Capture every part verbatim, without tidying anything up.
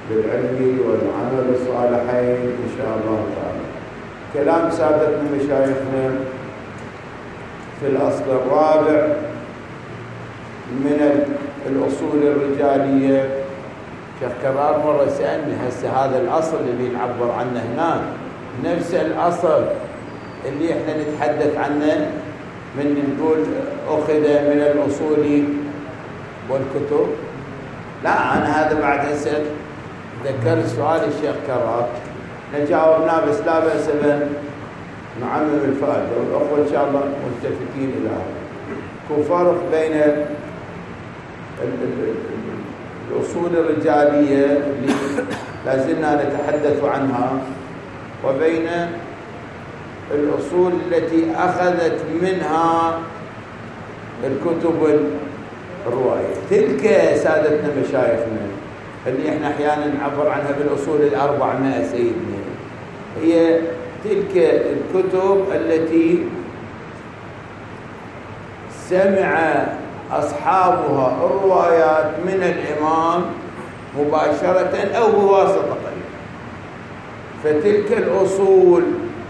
بالعلم والعمل الصالحين إن شاء الله تعالى. كلام سادتنا مشايخنا في الأصل الرابع من الأصول الرجالية. شيخ كرار مرة سألني هسه هذا الأصل اللي نعبر عنه هنا نفس الأصل اللي احنا نتحدث عنه من نقول أخذ من الأصول والكتب؟ لا، أنا هذا بعد هسه ذكرت سؤال الشيخ كرار نجاوبناه، بس لا بأس بأن نعمم الفائدة، والأخوة إن شاء الله ملتفتين إلى هذا. كو فرق بين الأصول الرجالية اللي لازلنا نتحدث عنها وبين الأصول التي أخذت منها الكتب الرواية. تلك سادتنا مشايخنا اللي احنا احيانا نعبر عنها بالأصول الأربعمائة سيدنا، هي تلك الكتب التي سمع أصحابها الروايات من الإمام مباشرة أو بواسطة قريبة. فتلك الأصول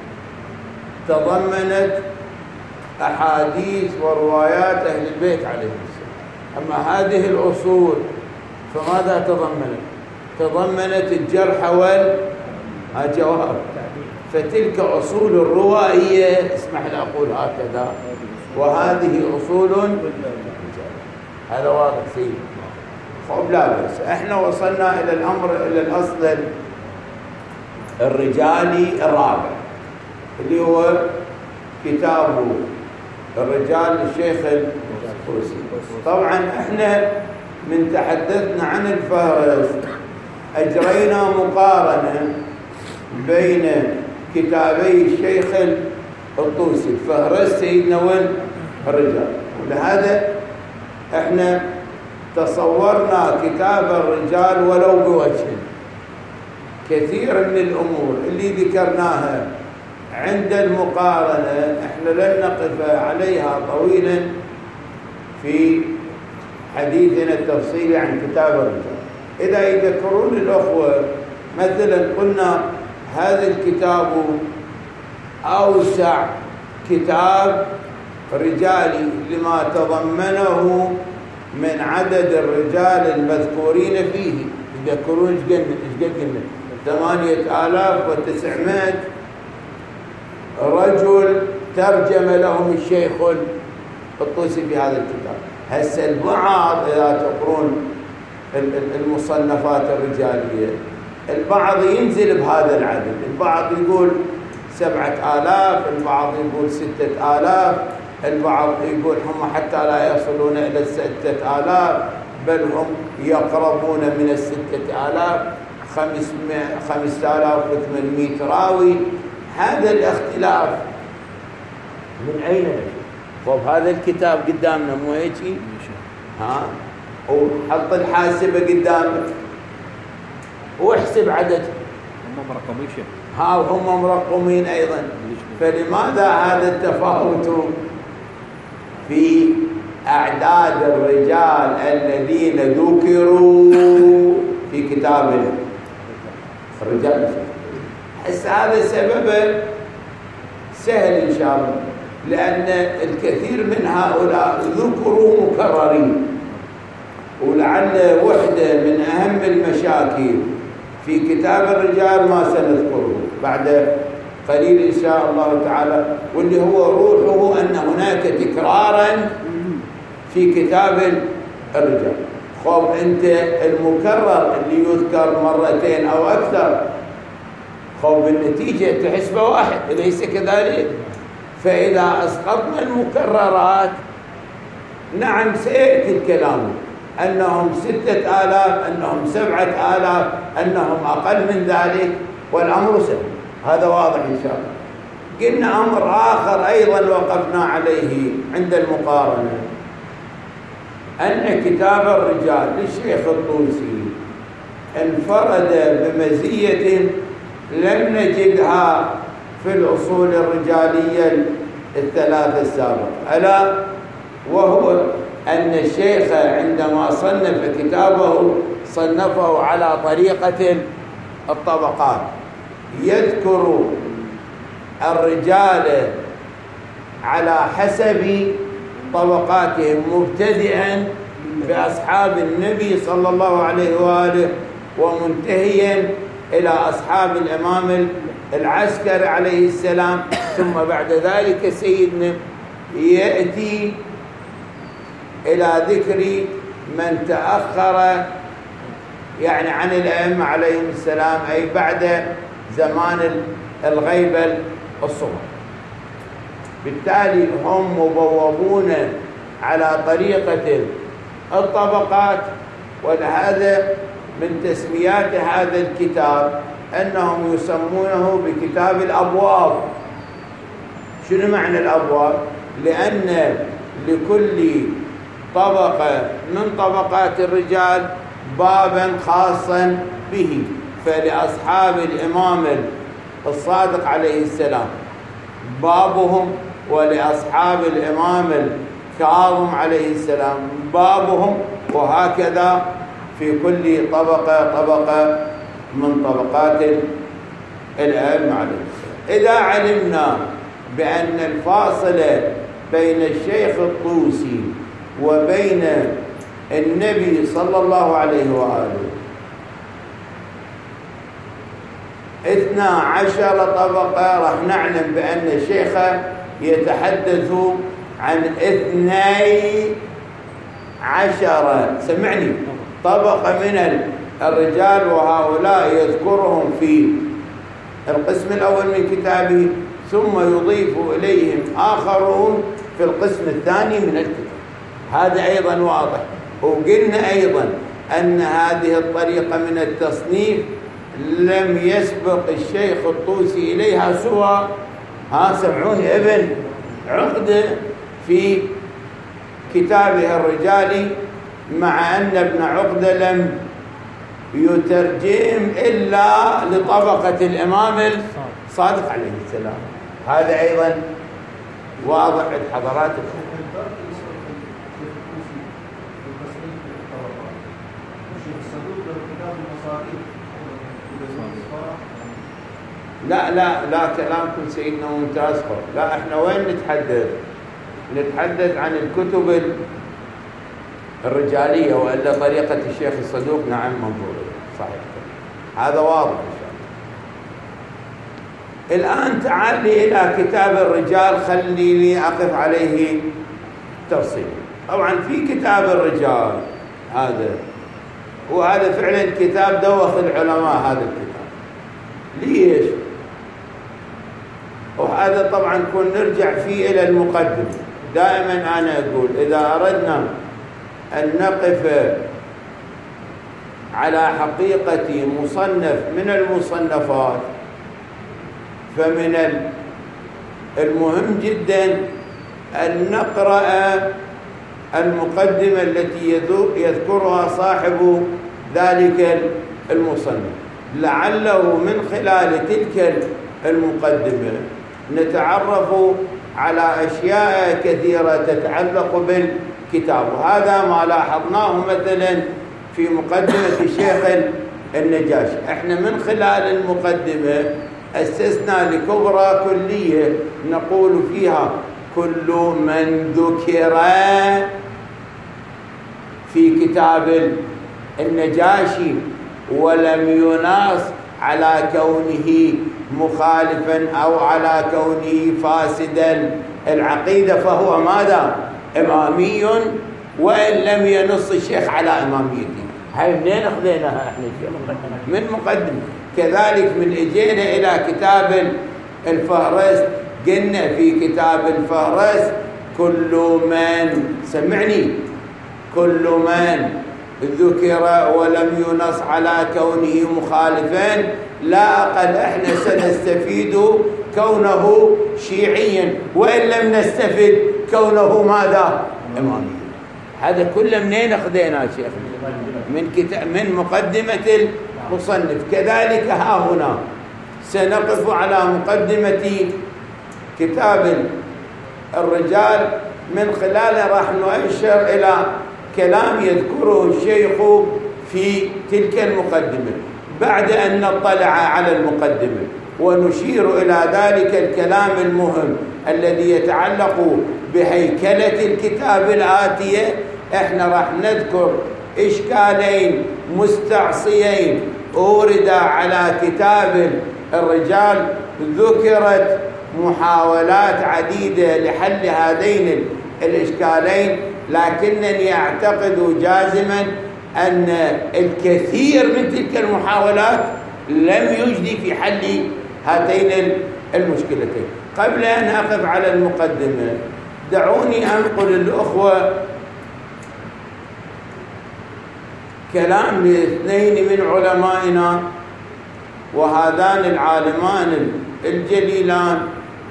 تضمنت أحاديث وروايات أهل البيت عليهم السلام. أما هذه الأصول فماذا تضمنت؟ تضمنت الجرح والجواب. فتلك أصول الروائية، اسمح لي أقول هكذا، وهذه أصول هذا واضح سيد. خب لا بس احنا وصلنا إلى الأمر إلى الأصل الرجالي الرابع اللي هو كتاب الرجال للشيخ الطوسي. طبعا احنا من تحدثنا عن الفهرس أجرينا مقارنة بين كتابي الشيخ الطوسي الفهرس سيدنا والرجال، ولهذا احنا تصورنا كتاب الرجال ولو بوجه. كثير من الأمور اللي ذكرناها عند المقارنة احنا لن نقف عليها طويلا في حديثنا التفصيلي عن كتاب الرجال. إذا يذكرون الأخوة مثلا قلنا هذا الكتاب أوسع كتاب رجالي لما تضمنه من عدد الرجال المذكورين فيه. يذكرون ايش قلنا ايش قلنا ثمانية آلاف وتسعمائة رجل ترجم لهم الشيخ الطوسي في هذا الكتاب. هسه البعض إذا تقرون المصنفات الرجالية البعض ينزل بهذا العدد، البعض يقول سبعة آلاف، البعض يقول ستة آلاف، البعض يقول هم حتى لا يصلون إلى الستة آلاف بل هم يقربون من الستة آلاف، خمسة آلاف وثمانمائة راوي. هذا الاختلاف من أين نجد؟ طب هذا الكتاب قدامنا مو هيك؟ ها، وحط الحاسبة قدامك واحسب عدد. هم مرقمين شيء. ها وهم مرقمين أيضا. فلماذا هذا التفاوت في أعداد الرجال الذين ذكروا في كتاب الرجال؟ حس هذا سبب سهل إن شاء الله، لأن الكثير من هؤلاء ذكروا مكررين. ولعل وحدة من أهم المشاكل في كتاب الرجال ما سنذكره بعد قليل إن شاء الله تعالى، واللي هو روحه أن هناك تكرارا في كتاب الرجال. خب أنت المكرر اللي يذكر مرتين أو أكثر، خب النتيجة تحسبه واحد، أليس كذلك؟ فإذا أسقطنا المكررات نعم سيأتي الكلام أنهم ستة آلاف، أنهم سبعة آلاف، أنهم أقل من ذلك، والأمر سهل. هذا واضح إن شاء الله. قلنا أمر آخر أيضا وقفنا عليه عند المقارنة، أن كتاب الرجال للشيخ الطوسي انفرد بمزية لم نجدها في الأصول الرجالية الثلاثة السابقة، ألا وهو أن الشيخ عندما صنف كتابه صنفه على طريقة الطبقات، يذكر الرجال على حسب طبقاتهم، مبتدئا بأصحاب النبي صلى الله عليه وآله ومنتهيا إلى أصحاب الإمام العسكري عليه السلام، ثم بعد ذلك سيدنا يأتي إلى ذكر من تأخر يعني عن الأئمة عليهم السلام، أي بعد زمان الغيبة الصغرى. بالتالي هم مبوبون على طريقة الطبقات، ولهذا من تسميات هذا الكتاب أنهم يسمونه بكتاب الأبواب. شنو معنى الأبواب؟ لأن لكل طبقة من طبقات الرجال بابا خاصا به، فلأصحاب الإمام الصادق عليه السلام بابهم، ولأصحاب الإمام الكاظم عليه السلام بابهم، وهكذا في كل طبقة طبقة من طبقات الأئمة عليه السلام. إذا علمنا بأن الفاصل بين الشيخ الطوسي وبين النبي صلى الله عليه وآله اثنا عشر طبقة، راح نعلم بأن الشيخ يتحدث عن اثني عشر سمعني طبقة من الرجال، وهؤلاء يذكرهم في القسم الأول من كتابه، ثم يضيف إليهم آخرون في القسم الثاني من الكتاب. هذا أيضا واضح. وقلنا أيضا أن هذه الطريقة من التصنيف لم يسبق الشيخ الطوسي إليها سوى ها سمعوني ابن عقدة في كتابه الرجالي، مع أن ابن عقدة لم يترجم إلا لطبقة الإمام الصادق عليه السلام. هذا أيضا واضح عند حضراتكم. لا لا لا كلامكم سيدنا ممتاز. لا احنا وين نتحدث؟ نتحدث عن الكتب الرجالية، وإلا طريقة الشيخ الصدوق نعم منظورة صحيح، هذا واضح إن شاء الله. الآن تعال لي إلى كتاب الرجال، خليني أقف عليه تفصيل. طبعا في كتاب الرجال هذا، وهذا فعلا كتاب دوخ العلماء هذا الكتاب. ليش؟ وهذا طبعا كون نرجع فيه إلى المقدمة. دائما أنا أقول إذا أردنا أن نقف على حقيقة مصنف من المصنفات، فمن المهم جدا أن نقرأ المقدمة التي يذكرها صاحب ذلك المصنف، لعله من خلال تلك المقدمة نتعرف على أشياء كثيرة تتعلق بالكتاب. وهذا ما لاحظناه مثلا في مقدمة الشيخ النجاشي. احنا من خلال المقدمة أسسنا لكبرى كلية نقول فيها كل من ذكر في كتاب النجاشي ولم يناص على كونه مخالفا أو على كونه فاسدا العقيدة فهو ماذا؟ إمامي، وإن لم ينص الشيخ على إماميته. هاي منين أخذيناها احنا؟ من مقدمة. كذلك من اجينا إلى كتاب الفهرس، قلنا في كتاب الفهرس كل من سمعني كل من ذكر ولم ينص على كونه مخالفا، لا أقل احنا سنستفيد كونه شيعيا، وإن لم نستفد كونه ماذا؟ إمامي. هذا كله منين أخذينا شيخ؟ من كتاب من مقدمة المصنف. كذلك ها هنا سنقف على مقدمة كتاب الرجال، من خلاله راح نؤشر إلى كلام يذكره الشيخ في تلك المقدمة بعد أن نطلع على المقدمة ونشير إلى ذلك الكلام المهم الذي يتعلق بهيكلة الكتاب الآتية. احنا راح نذكر إشكالين مستعصيين أوردا على كتاب الرجال. ذكرت محاولات عديدة لحل هذين الإشكالين، لكنني أعتقد جازما أن الكثير من تلك المحاولات لم يجدي في حل هاتين المشكلتين. قبل أن أقف على المقدمة دعوني أنقل الأخوة كلام لاثنين من علمائنا، وهذان العالمان الجليلان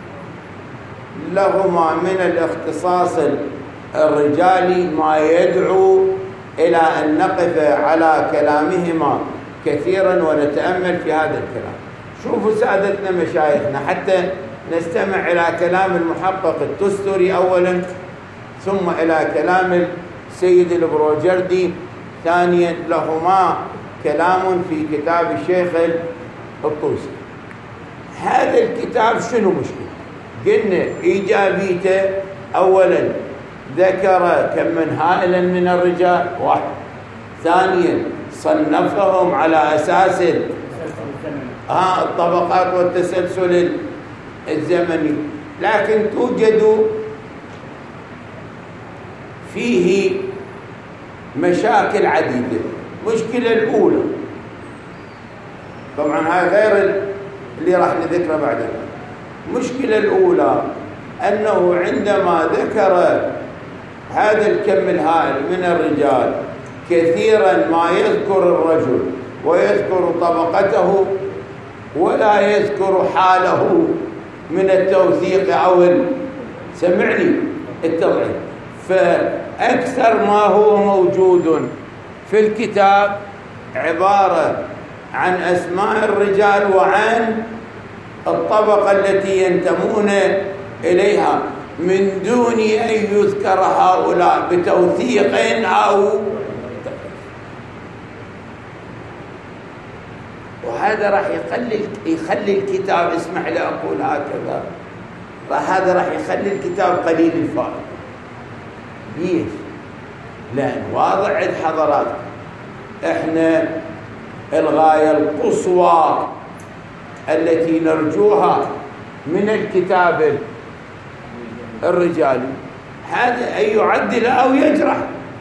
لهما من الاختصاص الرجالي ما يدعو إلى أن نقف على كلامهما كثيرا ونتأمل في هذا الكلام. شوفوا سادتنا مشايخنا حتى نستمع إلى كلام المحقق التستري أولا، ثم إلى كلام السيد البروجردي ثانيا. لهما كلام في كتاب الشيخ الطوسي. هذا الكتاب شنو مشكلة؟ قلنا إيجابيته أولا ذكر كم من هائلا من الرجال واحد، ثانيا صنفهم على أساس آه الطبقات والتسلسل الزمني، لكن توجد فيه مشاكل عديدة. المشكلة الأولى طبعا هاي غير اللي راح نذكره بعدها. المشكلة الأولى أنه عندما ذكر هذا الكم الهائل من الرجال كثيرا ما يذكر الرجل ويذكر طبقته ولا يذكر حاله من التوثيق أو سمعني التضعيف. فأكثر ما هو موجود في الكتاب عبارة عن أسماء الرجال وعن الطبقة التي ينتمون إليها من دون أن يذكر هؤلاء بتوثيق أو، وهذا راح يخلي يخلي الكتاب، اسمح لي أقول هكذا، هذا راح يخلي الكتاب قليل الفائدة. ليش؟ لأن واضح عند حضراتكم احنا الغاية القصوى التي نرجوها من الكتاب الرجالي هذا أن يعدل أو يجرح،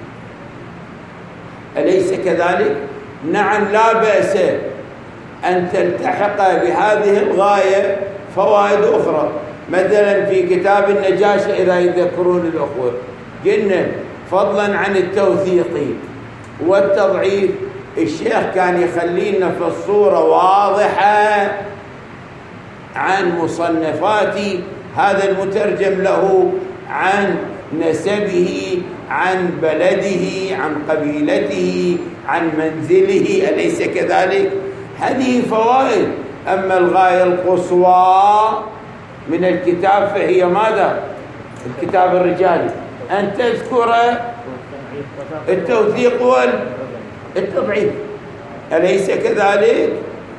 أليس كذلك؟ نعم لا بأس أن تلتحق بهذه الغاية فوائد أخرى. مثلا في كتاب النجاشي إذا يذكرون الأخوة قلنا فضلا عن التوثيق والتضعيف الشيخ كان يخلينا في الصورة واضحة عن مصنفات هذا المترجم له، عن نسبه، عن بلده، عن قبيلته، عن منزله، أليس كذلك؟ هذه فوائد. أما الغاية القصوى من الكتاب فهي ماذا؟ الكتاب الرجالي أن تذكر التوثيق والتضعيف، أليس كذلك؟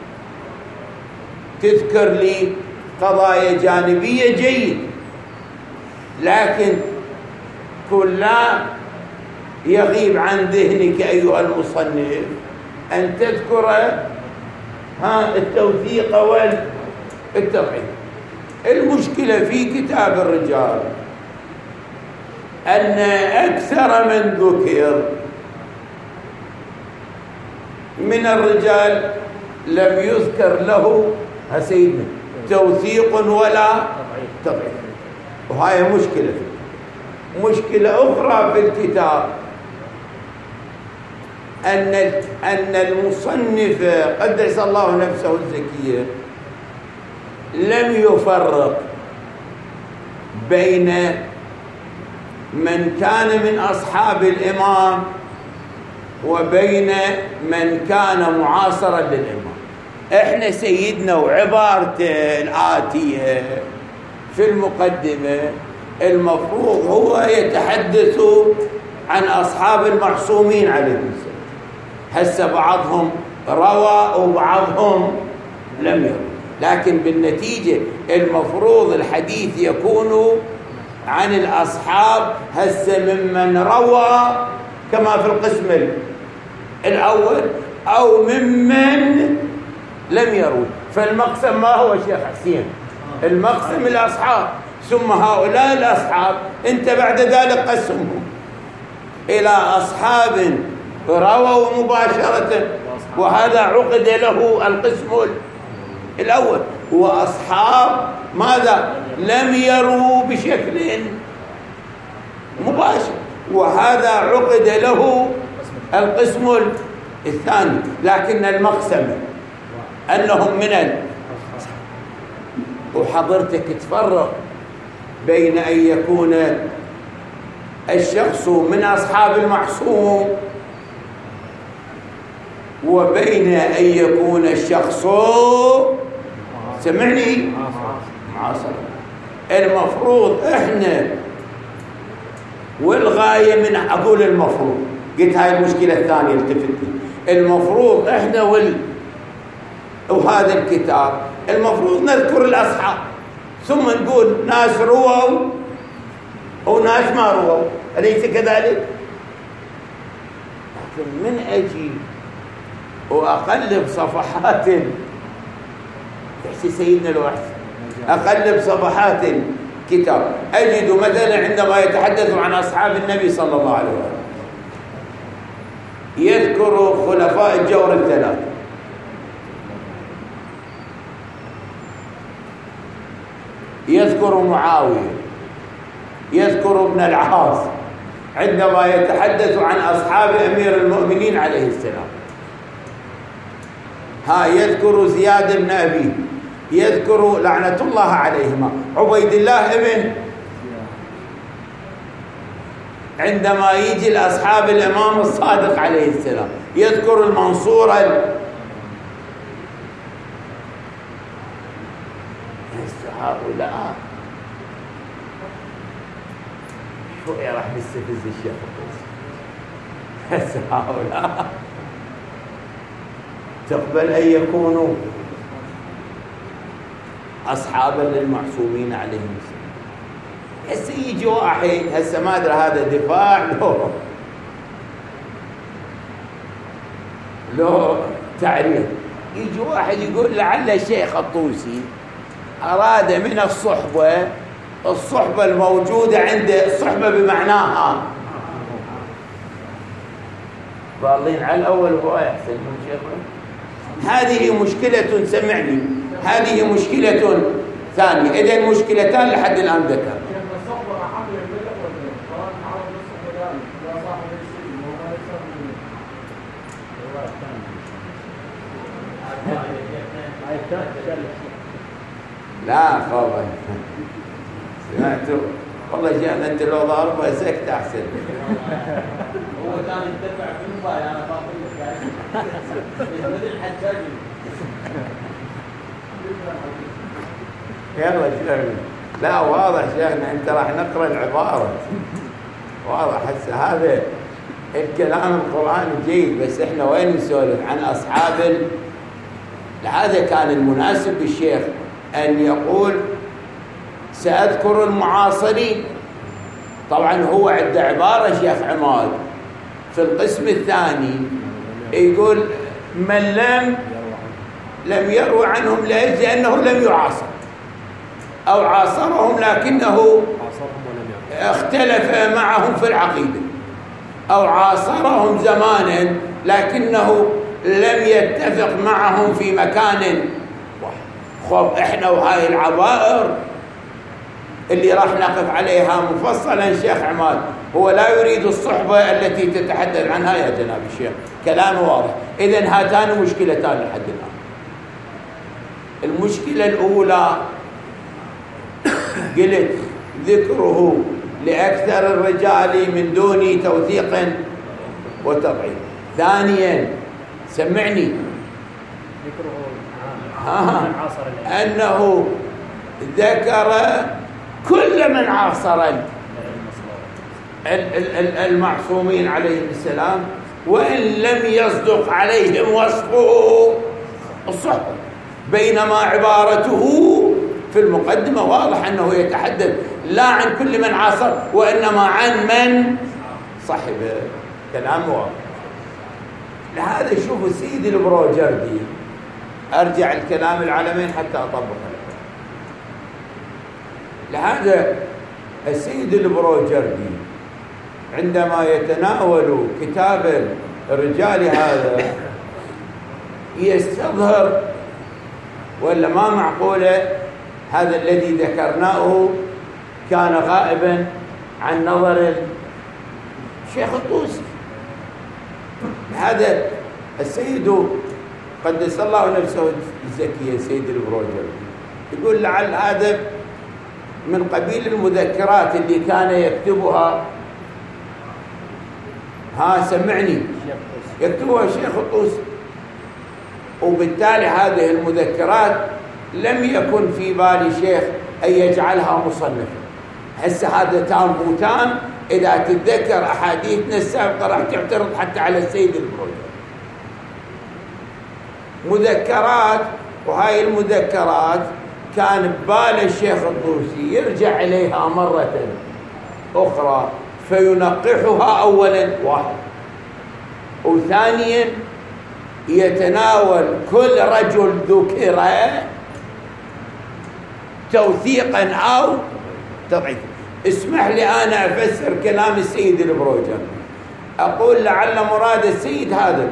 تذكر لي قضايا جانبية جيد، لكن كلا يغيب عن ذهنك أيها المصنف أن تذكر ها التوثيق والتضعيف. المشكلة في كتاب الرجال أن أكثر من ذكر من الرجال لم يذكر له سيدنا توثيق ولا تضعيف، وهي مشكلة. مشكلة أخرى في الكتاب أن أن المصنف قدس الله نفسه الزكية لم يفرق بين من كان من أصحاب الإمام وبين من كان معاصرا للإمام. احنا سيدنا وعبارته الآتية في المقدمة المفروض هو يتحدث عن أصحاب المعصومين عليهم السلام، هسه بعضهم روى وبعضهم لم يروي، لكن بالنتيجة المفروض الحديث يكون عن الأصحاب هسه ممن روى كما في القسم الأول أو ممن لم يروي. فالمقسم ما هو شيخ حسين؟ المقسم الأصحاب، ثم هؤلاء الأصحاب أنت بعد ذلك قسمهم إلى أصحاب رووا مباشرة، وهذا عقد له القسم الأول، وأصحاب ماذا؟ لم يروا بشكل مباشر، وهذا عقد له القسم الثاني. لكن المقسم أنهم من ال... وحضرتك تفرق بين أن يكون الشخص من أصحاب المعصوم وبين أن يكون الشخص سمعني معاصر. المفروض إحنا والغاية من أقول المفروض، قلت هاي المشكلة الثانية التفتني، المفروض إحنا وال وهذا الكتاب المفروض نذكر الأصحاب ثم نقول ناس رووا وناس ما رووا، أليس كذلك؟ لكن من أجي وأقلب صفحات يحسي سيدنا الوحش، أقلب صفحات كتاب أجد مثلا عندما يتحدث عن أصحاب النبي صلى الله عليه وسلم يذكر خلفاء الجور الثلاثة، يذكر معاوية، يذكر ابن العاص عندما يتحدث عن أصحاب أمير المؤمنين عليه السلام، ها يذكر زياد بن أبي، يذكر لعنة الله عليهما عبيد الله ابن، عندما يجي الأصحاب الإمام الصادق عليه السلام يذكر المنصور هؤلاء شوية راح نستفز الشيخ الطوسي. هؤلاء تقبل أن يكونوا أصحابا للمعصومين عليهم السلام. هسه يجي واحد هسه ما أدري هذا دفاع له له تعريف، يجي واحد يقول لعل الشيخ الطوسي أراد من الصحبة الصحبة الموجودة عنده، الصحبة بمعناها ضالين على الأول وهو يحسن من شيخه. هذه مشكلة سمعني، هذه مشكلة ثانية. إذن مشكلتان لحد الآن ذكر. لا خوفا سمعتوا والله جاءنا انت لو ضاربها سكت احسن. هو كان يدفع في الموبايل انا باطل لك يعني مثل الحجاج. يلا شيخنا لا واضح شيخنا انت راح نقرا العباره واضح. هسه هذا الكلام القرآني جيد، بس احنا وين نسولف عن اصحاب. لهذا كان المناسب بالشيخ أن يقول سأذكر المعاصرين. طبعا هو عنده عبارة شيخ عماد في القسم الثاني يقول من لم لم يروي عنهم ليش؟ لأنه لم يعاصر أو عاصرهم لكنه اختلف معهم في العقيدة، أو عاصرهم زمانا لكنه لم يتفق معهم في مكان. خب احنا وهاي العبائر اللي راح نقف عليها مفصلا شيخ عماد هو لا يريد الصحبة التي تتحدث عنها يا جناب الشيخ، كلام واضح. إذن هاتان مشكلتان لحد الآن. المشكلة الأولى قلت ذكره لأكثر الرجال من دون توثيق وتضعيف. ثانيا سمعني ذكره آه. أنه ذكر كل من عاصر المعصومين عليهم السلام، وإن لم يصدق عليهم وصفه الصحبة، بينما عبارته في المقدمة واضح أنه يتحدث لا عن كل من عاصر وإنما عن من صحبه. كلام واضح. لهذا شوفوا السيد البروجردي، أرجع الكلام العالمين حتى أطبق لكم. لهذا السيد البروجردي عندما يتناول كتاب الرجال هذا يستظهر، ولا ما معقولة هذا الذي ذكرناه كان غائبا عن نظر الشيخ الطوسي. هذا السيد قدس الله نفسه الزكية سيد البروجردي يقول لعل هذا من قبيل المذكرات اللي كان يكتبها، ها سمعني، يكتبها الشيخ الطوسي، وبالتالي هذه المذكرات لم يكن في بال شيخ أن يجعلها مصنفة. هسه هذا تام بوتام، إذا تتذكر أحاديثنا السابقة راح تعترض حتى على السيد البروجردي. مذكرات، وهاي المذكرات كان ببال الشيخ الطوسي يرجع إليها مرة أخرى فينقحها أولا واحد، وثانيا يتناول كل رجل ذكر توثيقا أو تضعيفا. اسمح لي أنا أفسر كلام السيد البروجردي، أقول لعل مراد السيد هذا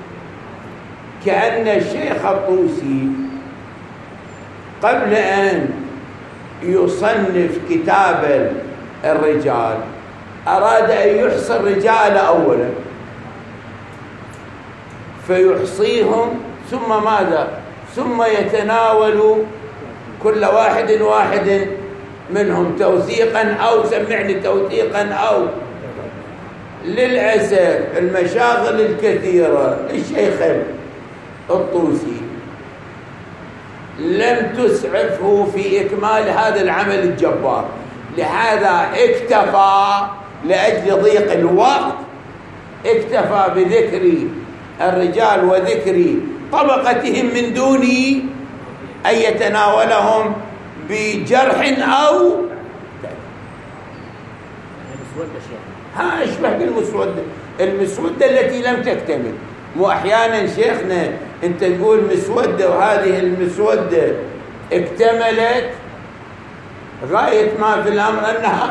كأن الشيخ الطوسي قبل أن يصنف كتاب الرجال أراد أن يحصي الرجال أولا فيحصيهم، ثم ماذا؟ ثم يتناول كل واحد واحد منهم توثيقا أو سمعني توثيقا أو. للأسف المشاغل الكثيرة للشيخ الطوسي لم تسعفه في إكمال هذا العمل الجبار، لهذا اكتفى لأجل ضيق الوقت اكتفى بذكر الرجال وذكر طبقتهم من دون أن يتناولهم بجرح أو ها اشبه بالمسودة، المسودة التي لم تكتمل. مو أحيانا شيخنا أنت تقول مسودة وهذه المسودة اكتملت، غاية ما في الأمر أنها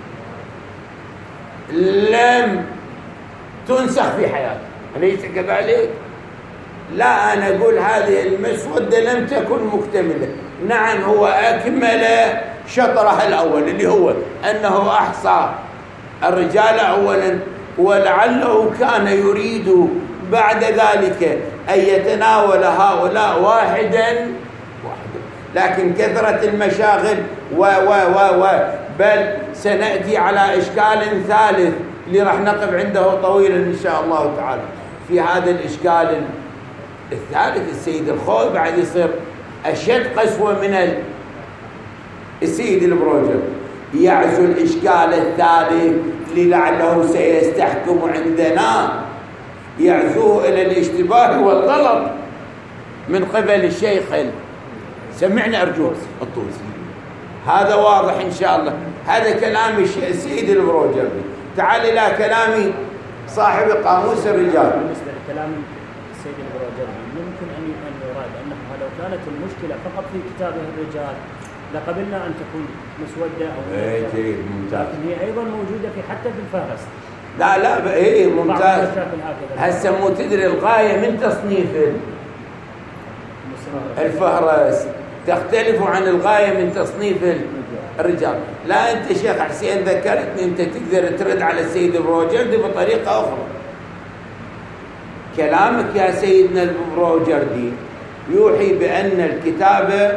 لم تنسخ في حياته، أليس كذلك؟ لا، أنا أقول هذه المسودة لم تكن مكتملة. نعم هو أكمل شطرها الأول اللي هو أنه أحصى الرجال أولا، ولعله كان يريد بعد ذلك أن يتناول هؤلاء واحدا واحدا، لكن كثرة المشاغل و و و و بل سنأتي على إشكال ثالث اللي راح نقف عنده طويلا إن شاء الله تعالى. في هذا الإشكال الثالث السيد الخوي بعد يصير أشد قسوة من السيد البروجردي، يعزو الإشكال الثالث لعله سيستحكم عندنا، يعزوه إلى الاشتباه والغلط من قبل الشيخ سمعنا أرجوك الطوسي. هذا واضح إن شاء الله. هذا كلام السيد البروجردي. تعال إلى كلام صاحب قاموس الرجال. بالنسبة لكلام السيد البروجردي يمكن أن يراد أنه لو كانت المشكلة فقط في كتابه الرجال لقبلنا أن تكون مسودة أو ايه جيد ممتاز، لكن هي أيضا موجودة في حتى في الفهرس. لا لا ايه ممتاز. هسه مو تدري الغاية من تصنيف الفهرس تختلف عن الغاية من تصنيف الرجال. لا أنت شيخ حسين ذكرتني أنت تقدر ترد على السيد البروجردي بطريقة أخرى. كلامك يا سيدنا البروجردي يوحي بأن الكتابة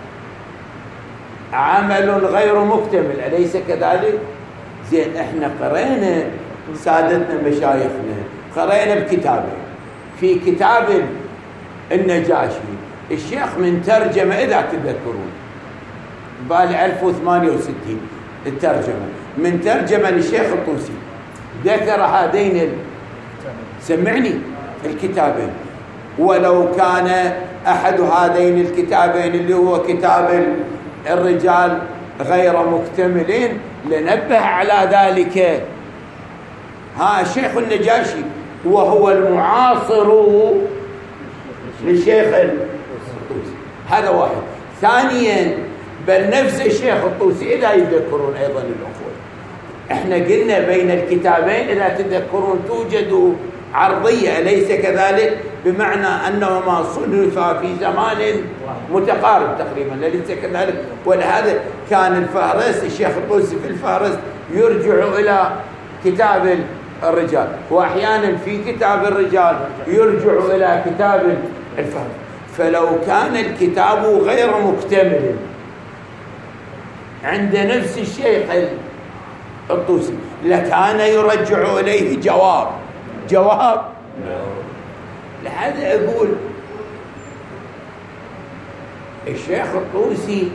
عمل غير مكتمل، أليس كذلك؟ زين احنا قرينا سادتنا مشايخنا قرينا بكتابه في كتاب النجاشي الشيخ من ترجمة إذا تذكرون بال ألف وثمانية وستين الترجمة من ترجمة للشيخ الطوسي ذكر هذين سمعني الكتابين. ولو كان أحد هذين الكتابين اللي هو كتاب الرجال غير مكتملين لنبه على ذلك. ها الشيخ النجاشي وهو المعاصر للشيخ الطوسي، هذا واحد. ثانيا بل نفس الشيخ الطوسي إذا يذكرون أيضا الأخوة، احنا قلنا بين الكتابين إذا تذكرون توجد عرضية، أليس كذلك؟ بمعنى أنهما صنفا في زمان متقارب تقريبا، أليس كذلك؟ ولهذا كان الفهرس الشيخ الطوسي في الفهرس يرجع إلى كتاب الرجال، وأحيانا في كتاب الرجال يرجع إلى كتاب الفهرس. فلو كان الكتاب غير مكتمل عند نفس الشيخ الطوسي لكان يرجع إليه جواب جواب لهذا أقول الشيخ الطوسي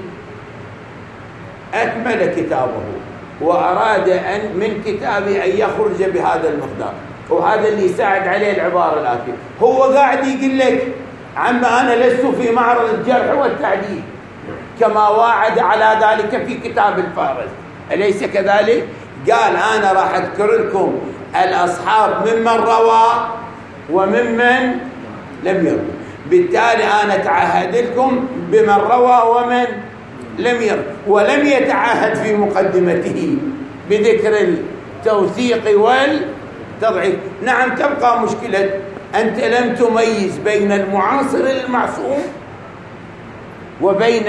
أكمل كتابه وأراد أن من كتابه أن يخرج بهذا المقدار، وهذا اللي يساعد عليه العبارة الآتية. هو قاعد يقول لك عما أنا لست في معرض الجرح والتعديل كما واعد على ذلك في كتاب الفهرس، أليس كذلك؟ قال أنا راح أذكر لكم الأصحاب ممن روى وممن لم يروي، بالتالي أنا أتعهد لكم بمن روى ومن لم يروي، ولم يتعهد في مقدمته بذكر التوثيق والتضعيف. نعم تبقى مشكلة أنت لم تميز بين المعاصر المعصوم وبين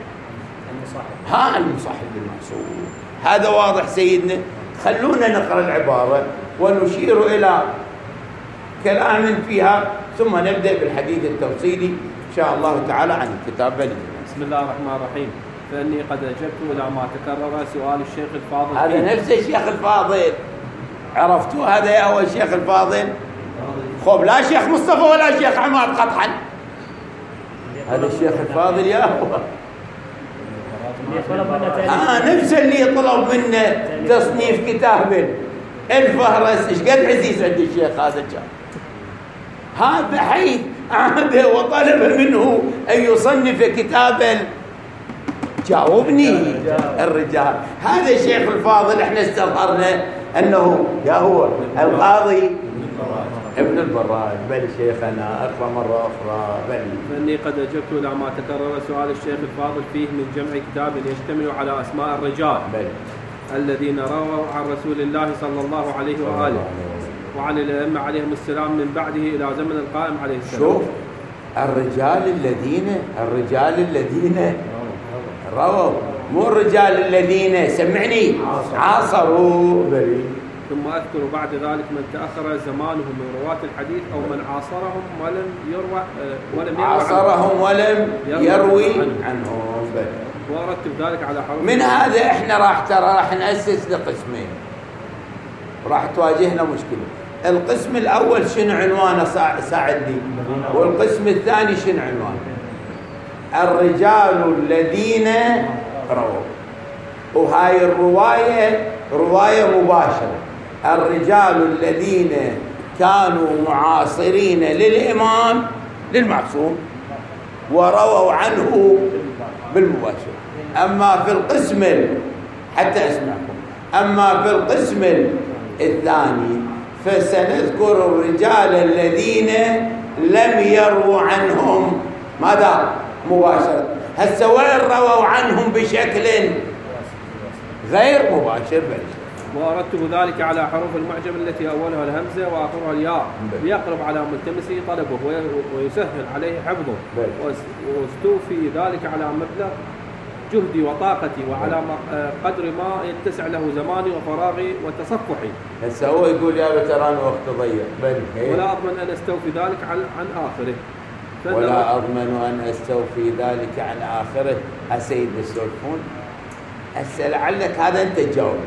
ها المصاحب المعصوم. هذا واضح سيدنا؟ خلونا نقرأ العبارة ونشير إلى كلام فيها ثم نبدأ بالحديث التفصيلي إن شاء الله تعالى عن الكتاب. بسم الله الرحمن الرحيم. فإني قد أجبت إلى ما تكرر سؤال الشيخ الفاضل. هذا نفس الشيخ الفاضل، عرفتوا؟ هذا يا هو الشيخ الفاضل. خب لا شيخ مصطفى ولا شيخ عماد قطعا، هذا الشيخ الفاضل يا هو. آه نفس اللي طلب منه تصنيف كتاب الفهرس. ايش قد عزيز عند الشيخ هذا الشيخ، هذا بحيث عاد وطلب منه أن يصنف كتابا. جاوبني الرجال. هذا الشيخ الفاضل احنا استظهرنا أنه يا هو القاضي ابن البراد. بل شيخنا أخرى مرة أخرى. بل فإني قد أجبت إلى ما تكرر سؤال الشيخ الفاضل فيه من جمع كتاب يشتمل على أسماء الرجال بل. الذين رووا عن رسول الله صلى الله عليه وآله وعن الأئمة عليهم السلام من بعده إلى زمن القائم عليه السلام. شوف الرجال الذين الرجال الذين رووا، مو الرجال الذين سمعني عاصروا. بل. ثم أذكر بعد ذلك من تأخر زمانهم من رواة الحديث أو من عاصرهم ولم يروى ولم يروى عاصرهم ولم يروي عنهم. وأرتب ذلك على حروف. من هذا احنا راح ترى راح نأسس لقسمين، راح تواجهنا مشكلة. القسم الأول شنو عنوانه ساعدني، والقسم الثاني شنو عنوانه؟ الرجال الذين رووا. وهاي الرواية رواية مباشرة. الرجال الذين كانوا معاصرين للإمام للمعصوم ورووا عنه بالمباشرة. أما في القسم حتى أسمعكم أما في القسم الثاني فسنذكر الرجال الذين لم يروا عنهم ماذا مباشرة. هسه وين رووا عنهم بشكل غير مباشر. وأردت ذلك على حروف المعجم التي أولها الهمزة وآخرها الياء ليقرب على ملتمسه طلبه ويسهل عليه حفظه، واستوفي ذلك على مبلغ جهدي وطاقتي وعلى قدر ما يتسع له زماني وفراغي وتصفحي. هسه هو يقول يا بتران وقت ضيق. ولا أضمن أن أستوفي ذلك عن, عن آخره. ولا أضمن أن أستوفي ذلك عن آخره. السيد السلفون هسه لعلك هذا أنت تجاوب،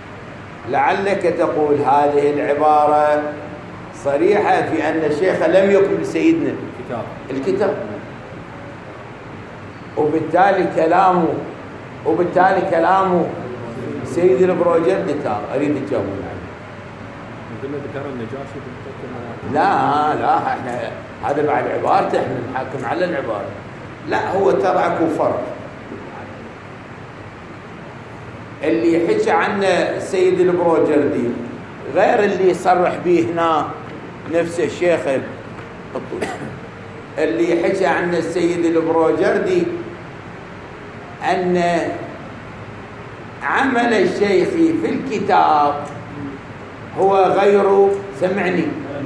لعلك تقول هذه العبارة صريحة في أن الشيخ لم يكمل سيدنا الكتاب الكتاب وبالتالي كلامه وبالتالي كلامه سيد البروجرد أريد تجاوب عنه. كنا ذكر النجاشي لا لا احنا هذا بعد عبارته، احنا نحكم على العبارة. لا هو ترى اكو فرق. اللي حكى عنه السيد البروجردي غير اللي يصرح به هنا نفس الشيخ الطوسي. اللي حكى عنه السيد البروجردي أن عمل الشيخ في الكتاب هو غير سمعني.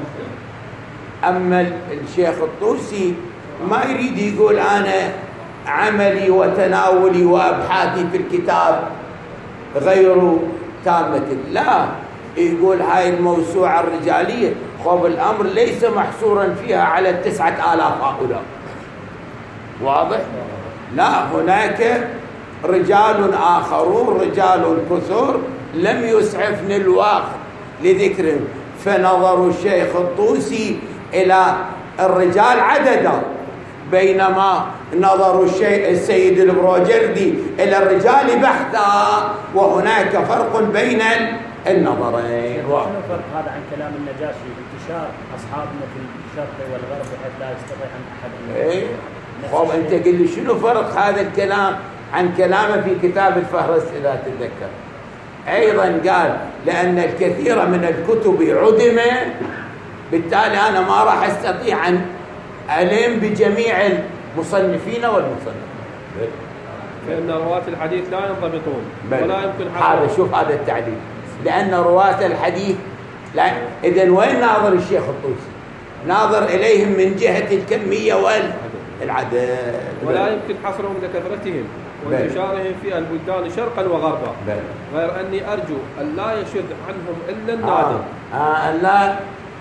أما الشيخ الطوسي ما يريد يقول أنا عملي وتناولي وأبحاثي في الكتاب غير تامة، لا، يقول هاي الموسوعة الرجالية خب الأمر ليس محصورا فيها على التسعة آلاف هؤلاء، واضح؟ لا، هناك رجال آخرون، رجال كثر لم يسعفني الوقت لذكرهم، فنظر الشيخ الطوسي إلى الرجال عددا، بينما نظر السيد البروجردي إلى الرجال بحثا، وهناك فرق بين النظرين. شنو الفرق هذا عن كلام النجاشي انتشار أصحابنا في الشرق والغرب بحيث لا يستطيع أن أحد؟ إيه؟ خب أنت قل لي شنو فرق هذا الكلام عن كلامه في كتاب الفهرس إذا تتذكر؟ أيضا قال لأن الكثير من الكتب عدم، بالتالي أنا ما راح أستطيع أن ألم بجميع المصنفين والمصنفين، فإن رواة الحديث لا ينضبطون ولا يمكن هذا. شوف هذا التعليل، لأن رواة الحديث لا. إذن وين ناظر الشيخ الطوسي؟ ناظر إليهم من جهة الكمية والعدد، ولا يمكن حصرهم لكثرتهم وانتشارهم في البلدان شرقا وغربا، غير أني أرجو أن لا يشذ عنهم إلا النادر، آه. آه. أن لا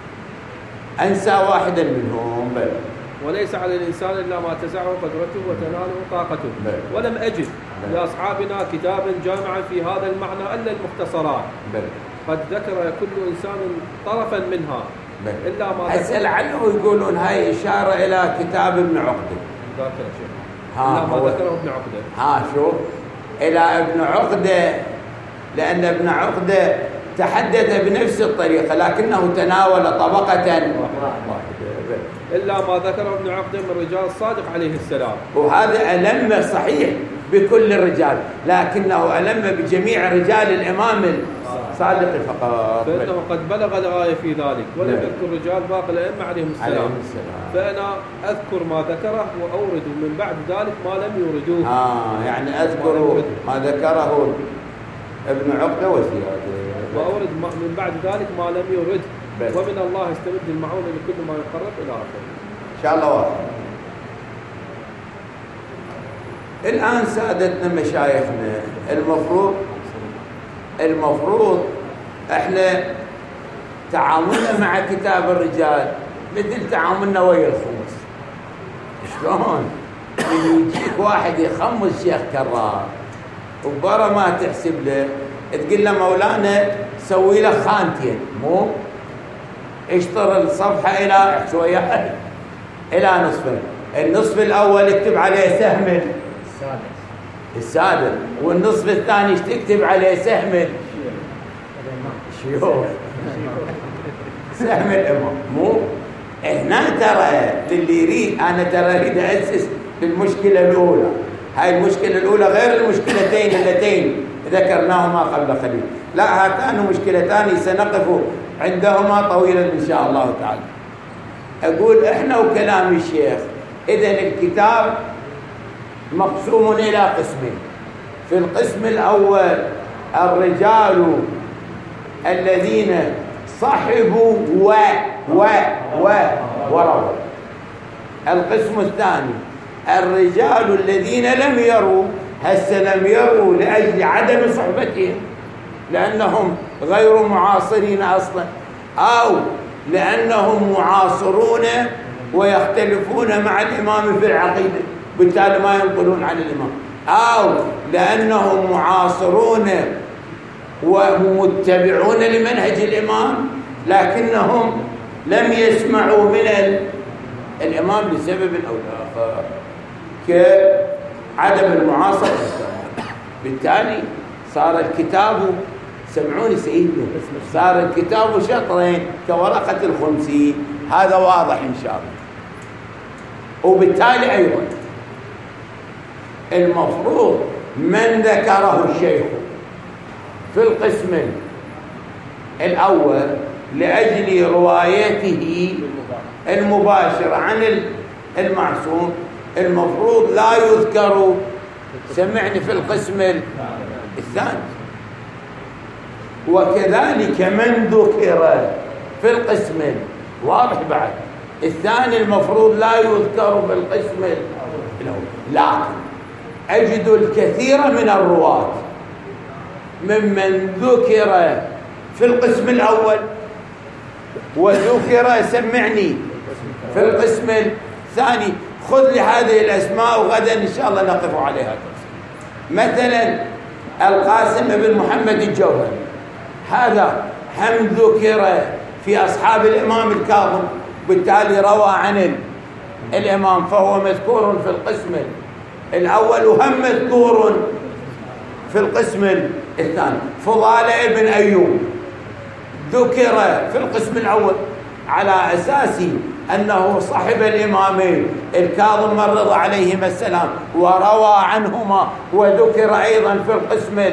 أنسى واحدا منهم. بل. وليس على الإنسان إلا ما تسعه قدرته وتناله طاقته. بل. ولم أجد بل. لأصحابنا كتابا جامعا في هذا المعنى إلا المختصرات، بل. قد ذكر كل إنسان طرفا منها، بل. إلا ما أسأل عنه يقولون هاي إشارة إلى كتاب ابن عقدة، ذاكر شيء إلا ما ذكره ابن عقدة. ها شوف إلى ابن عقدة، لأن ابن عقدة تحدث بنفس الطريقة لكنه تناول طبقة واحدة، إلا ما ذكره ابن عقدة من رجال الصادق عليه السلام، وهذا ألم صحيح بكل الرجال، لكنه ألم بجميع رجال الإمام الصادق فقط، فإنه قد بلغ الغاية في ذلك، ولم يذكر رجال باقي الأئمة عليهم السلام. فأنا أذكر ما ذكره وأورد من بعد ذلك ما لم يوردوه. آه يعني أذكر ما ذكره ابن عقدة وزيادة، وأورد من بعد ذلك ما لم يورد، ومن الله استمد المعونة لكل ما يقرب إلى آخره. إن شاء الله واضح. الآن سادتنا مشايخنا، المفروض المفروض احنا تعاملنا مع كتاب الرجال مثل تعاملنا ويا الخمس. شلون؟ يجيك واحد يخمس شيخ كرار وبرا ما تحسب له، تقول له مولانا سوي له خانتين، مو اشطر الصفحة إلى شوية إلى نصفين، النصف الأول اكتب عليه سهم السادس السادس والنصف الثاني تكتب عليه سهم الشيوخ، سهم الإمام. مو هنا ترى للي يريد، أنا ترى أريد أسس للمشكلة الأولى، هاي المشكلة الأولى غير المشكلتين اللتين ذكرناهما قبل قليل، لا هاتان مشكلتان سنقف عندهما طويلا إن شاء الله تعالى. أقول إحنا وكلام الشيخ، إذن الكتاب مقسوم إلى قسمين. في القسم الأول الرجال الذين صحبوا و و و ورووا. القسم الثاني الرجال الذين لم يروا، هسه لم يروا لأجل عدم صحبتهم لأنهم غير معاصرين أصلا، أو لأنهم معاصرون ويختلفون مع الإمام في العقيدة بالتالي ما ينقلون عن الإمام، أو لأنهم معاصرون ومتبعون لمنهج الإمام لكنهم لم يسمعوا من الإمام لسبب أو آخر كعدم المعاصرة، بالتالي صار الكتاب سمعوني سيدنا، صار الكتاب شطرين كورقة الخمسين، هذا واضح إن شاء الله. وبالتالي أيضا المفروض من ذكره الشيخ في القسم الأول لأجل روايته المباشرة عن المعصوم المفروض لا يذكر سمعني في القسم الثاني، وكذلك من ذكر في القسم واضح بعد الثاني المفروض لا يذكر في القسم الأول. لكن أجد الكثير من الرواة ممن ذكر في القسم الأول وذكر سمعني في القسم الثاني. خذ لي هذه الأسماء وغدا إن شاء الله نقف عليها. مثلا القاسم بن محمد الجوهري، هذا هم ذكر في أصحاب الإمام الكاظم، بالتالي روى عن الإمام، فهو مذكور في القسم الأول وهم مذكور في القسم الثاني. فضالة بن أيوب ذكر في القسم الأول على أساس أنه صاحب الإمامين الكاظم والرضا عليهما السلام وروى عنهما، وذكر أيضا في القسم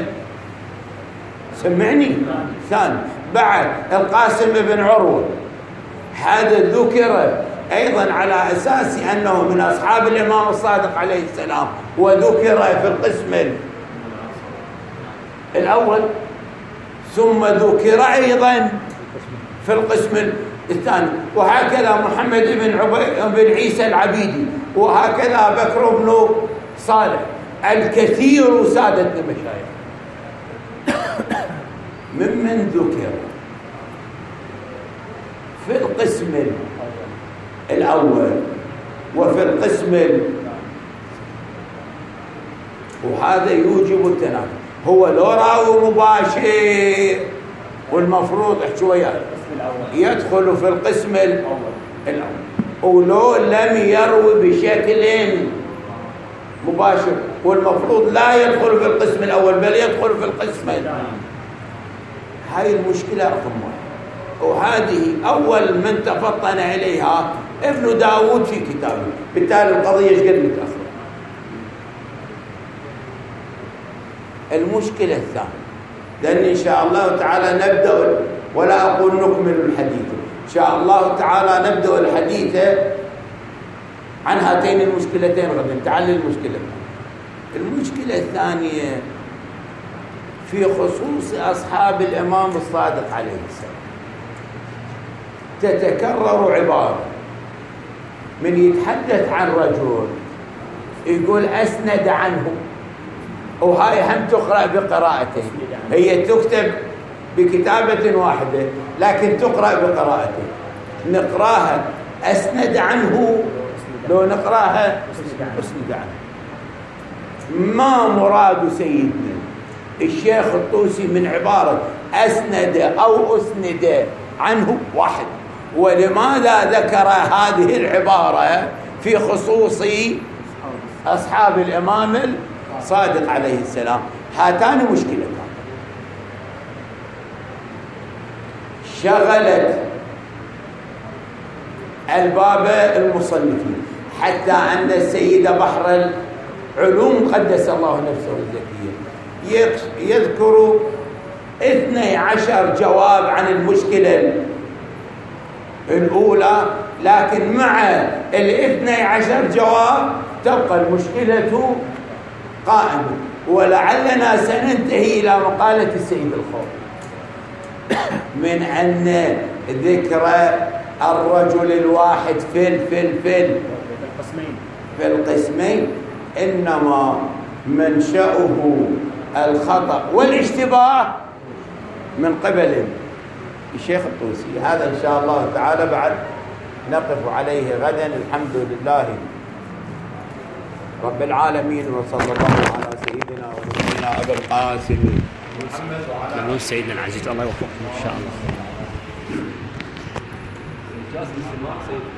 سمعني ثاني. بعد القاسم بن عروة، هذا ذكر أيضا على أساس أنه من أصحاب الإمام الصادق عليه السلام، وذكر في القسم الأول، ثم ذكر أيضا في القسم الثاني. وهكذا محمد بن بن عيسى العبيدي، وهكذا بكر بن صالح، الكثير سادة المشايخ ممن ذكر في القسم الأول وفي القسم، وهذا يوجب التنافس. هو لو راوي مباشر والمفروض شوية يدخل في القسم الأول، ولو لم يروي بشكل مباشر والمفروض لا يدخل في القسم الأول بل يدخل في القسم الثاني. هاي المشكلة رقم واحد، وهذه أول من تفطن إليها ابن داود في كتابه، بالتالي القضية ايش قد متأخرة. المشكلة الثانية، لأن إن شاء الله تعالى نبدأ، ولا أقول نكمل الحديث، إن شاء الله تعالى نبدأ الحديث عن هاتين المشكلتين غدا، نتعلم المشكلة. المشكلة الثانية في خصوص أصحاب الإمام الصادق عليه السلام، تتكرر عبارة من يتحدث عن رجل يقول أسند عنه، وهاي هم تقرأ بقراءتين، هي تكتب بكتابة واحدة لكن تقرأ بقراءتين. نقراها أسند عنه، لو نقراها أسند عنه. ما مراد سيدنا الشيخ الطوسي من عبارة أسند أو أسند عنه واحد؟ ولماذا ذكر هذه العبارة في خصوص أصحاب الإمام الصادق عليه السلام؟ هاتان مشكلتان شغلت الباب المصنفين، حتى أن السيد بحر العلوم قدس الله نفسه الزكية يذكر اثني عشر جواب عن المشكلة الأولى، لكن مع الاثني عشر جواب تبقى المشكلة قائمة. ولعلنا سننتهي إلى مقالة السيد الخوئي من أن ذكر الرجل الواحد في الفل فل في القسمين إنما منشأه الخطأ والاشتباه من قبل الشيخ الطوسي. هذا إن شاء الله تعالى بعد نقف عليه غدا. الحمد لله رب العالمين، وصلى الله على سيدنا ونبينا أبي القاسم محمد وعلى آله سيدنا العزيز. الله يوفقكم إن شاء الله.